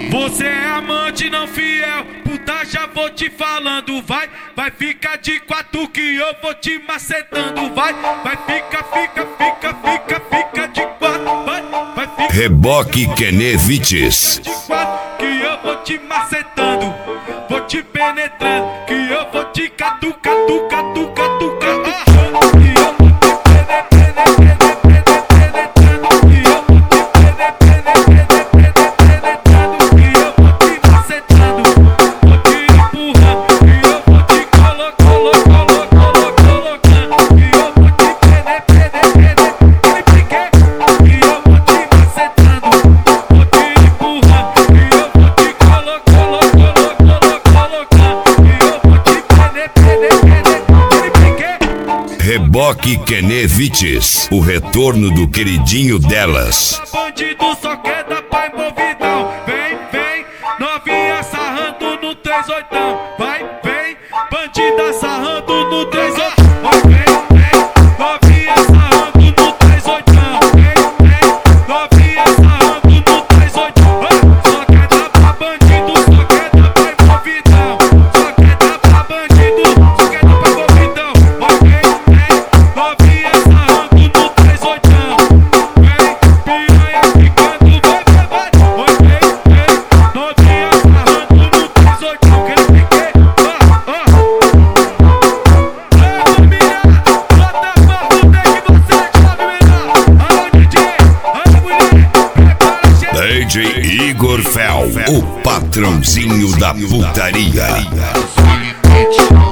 Você é amante não fiel, puta, já vou te falando. Vai ficar de quatro que eu vou te macetando. Vai fica de quatro. Vai fica Reboque Kenevites. de quatro que eu vou te macetando. Vou te penetrando, que eu vou te catucar. Reboque Kenevites, o retorno do queridinho delas. Bandido só quer dar pra envolvidão. Vem, novinha sarrando no 38. Vem, bandida sarrando no 38. Vem, novinha sarrando no 38. Vem, novinha sarrando no 38. Só quer dar pra bandido, só quer dar pra envolvidão. Só quer dar pra bandido, só quer dar pra envolvidão. Novinha sarrando no 38. Vem, piranha ficando, vai. Novinha sarrando no 38. Que ele fique, família, bota pra fuder que você joga melhor. Alô, DJ, alô, mulher, prepara, chefe. DJ Igor Fel, o patrãozinho da putaria. Só limite,